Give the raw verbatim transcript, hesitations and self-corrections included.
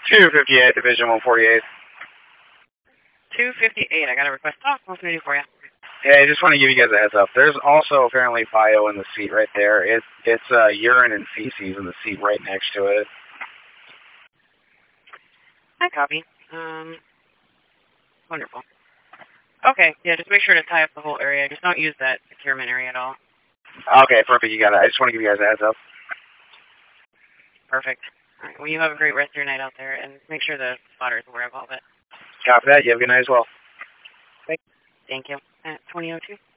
two fifty-eight, Division one forty-eight. two fifty-eight, I got a request off, one thirty for you. Hey, I just want to give you guys a heads up. There's also apparently bio in the seat right there. It, it's uh, urine and feces in the seat right next to it. I copy. Um, wonderful. Okay, yeah, just make sure to tie up the whole area. Just don't use that securement area at all. Okay, perfect. You got it. I just want to give you guys a heads up. Perfect. All right, well, you have a great rest of your night out there, and make sure the spotter is aware of all of it. Copy that. You have a good night as well. Thank you. At twenty oh two.